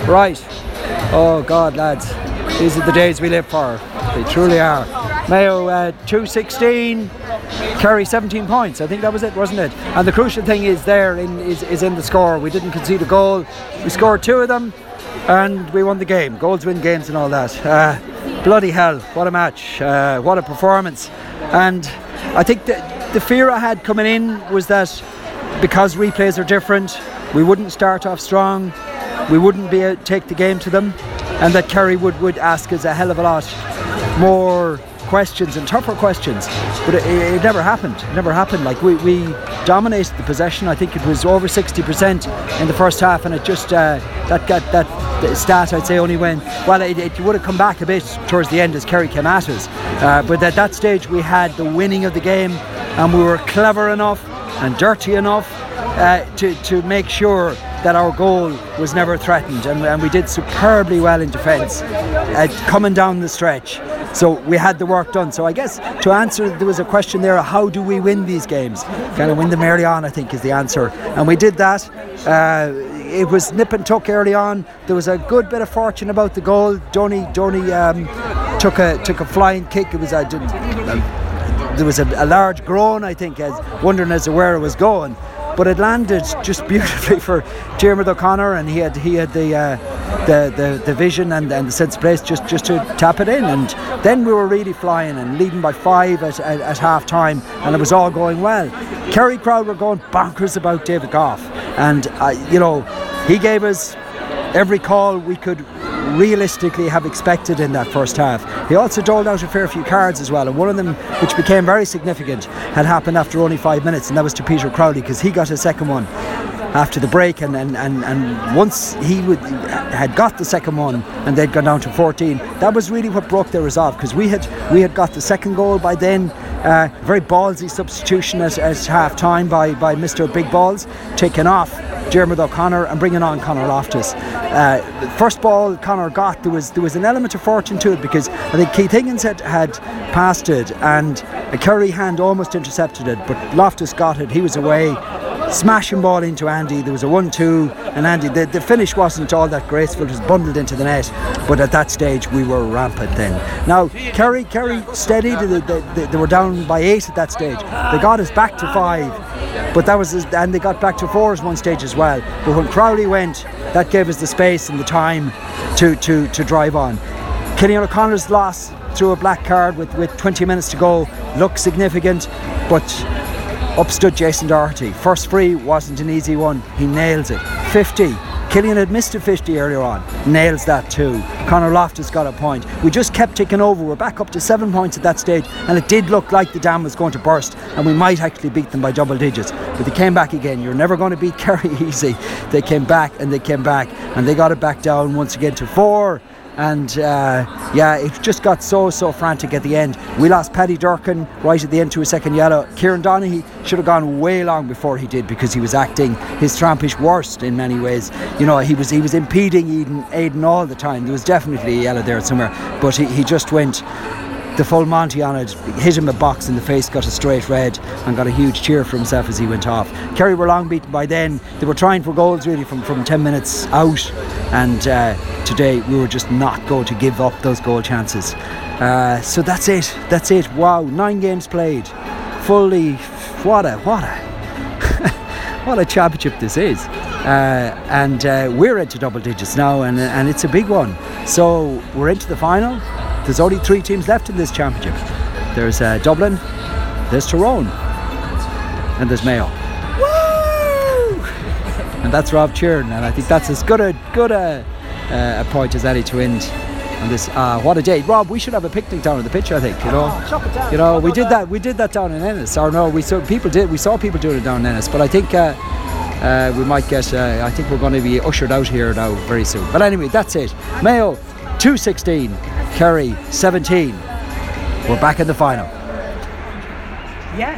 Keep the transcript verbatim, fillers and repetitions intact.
Right. Oh God, lads, these are the days we live for. They truly are. Mayo uh, two sixteen, Kerry seventeen points. I think that was it, wasn't it? And the crucial thing is there in, is, is in the score. We didn't concede a goal. We scored two of them, and we won the game. Goals win games and all that. Uh, bloody hell! What a match! Uh, what a performance! And I think that the fear I had coming in was that because replays are different, we wouldn't start off strong. We wouldn't be able to take the game to them, and that Kerry would, would ask us a hell of a lot more questions and tougher questions. But it, it never happened. It never happened. Like we, we dominated the possession. I think it was over sixty percent in the first half, and it just uh, that got that stat I'd say only went well. It, it would have come back a bit towards the end as Kerry came at us. Uh, but at that stage we had the winning of the game, and we were clever enough and dirty enough uh, to to make sure that our goal was never threatened, and, and we did superbly well in defence uh, coming down the stretch. So we had the work done. So I guess to answer, there was a question there, how do we win these games? Kind of win them early on, I think, is the answer. And we did that. Uh, it was nip and tuck early on. There was a good bit of fortune about the goal. Donny, Donny um, took a took a flying kick. It was a, a there was a, a large groan, I think, as wondering as to where it was going. But it landed just beautifully for Diarmuid O'Connor, and he had he had the uh, the, the the vision and, and the sense of place just, just to tap it in. And then we were really flying and leading by five at, at, at half time, and it was all going well. Kerry crowd were going bonkers about David Goff, and uh, you know, he gave us every call we could realistically have expected in that first half. He also doled out a fair few cards as well, and one of them, which became very significant, had happened after only five minutes, and that was to Peter Crowley, because he got his second one after the break, and, and, and, and once he would, had got the second one and they'd gone down to fourteen, that was really what broke their resolve, because we had we had got the second goal by then. Uh, very ballsy substitution at, at half time by, by Mister Big Balls, taking off Diarmuid O'Connor and bringing on Conor Loftus. Uh, the first ball Conor got, there was there was an element of fortune to it, because I think Keith Higgins had, had passed it and a Kerry hand almost intercepted it, but Loftus got it. He was away, smashing ball into Andy. There was a one two, and Andy, the, the finish wasn't all that graceful. It was bundled into the net, but at that stage we were rampant then. Now Kerry Kerry steadied. They, they, they were down by eight at that stage. They got us back to five, but that was, and they got back to four at one stage as well. But when Crowley went, that gave us the space and the time to to, to drive on. Killian O'Connor's loss through a black card with, with twenty minutes to go looked significant, but up stood Jason Doherty. First free wasn't an easy one. He nails it. fifty. Killian had missed a fifty earlier on. Nails that too. Conor Loftus got a point. We just kept ticking over. We're back up to seven points at that stage, and it did look like the dam was going to burst and we might actually beat them by double digits. But they came back again. You're never going to beat Kerry easy. They came back and they came back and they got it back down once again to four. And uh, yeah, it just got so so frantic at the end. We lost Paddy Durkin right at the end to a second yellow. Kieran Donaghy should have gone way long before he did, because he was acting his trampish worst in many ways. You know, he was he was impeding Aidan, Aidan all the time. There was definitely a yellow there somewhere, but he, he just went the full Monty on it, hit him a box in the face, got a straight red, and got a huge cheer for himself as he went off. Kerry were long beaten by then. They were trying for goals really from, from ten minutes out, and uh, today we were just not going to give up those goal chances. Uh, so that's it, that's it. Wow, nine games played. Fully, what a, what a, what a championship this is. Uh, and uh, we're into double digits now, and, and it's a big one. So we're into the final. There's only three teams left in this championship. There's uh, Dublin, there's Tyrone, and there's Mayo. Woo! And that's Rob cheering, and I think that's as good a good a, uh, a point as any to end on this. Uh, what a day, Rob! We should have a picnic down on the pitch. I think you know. Chop it down. You know, we did that. We did that down in Ennis. Or no, we saw people did. We saw people doing it down in Ennis. But I think uh, uh, we might get. Uh, I think we're going to be ushered out here now very soon. But anyway, that's it. Mayo two sixteen. Kerry seventeen. We're back in the final.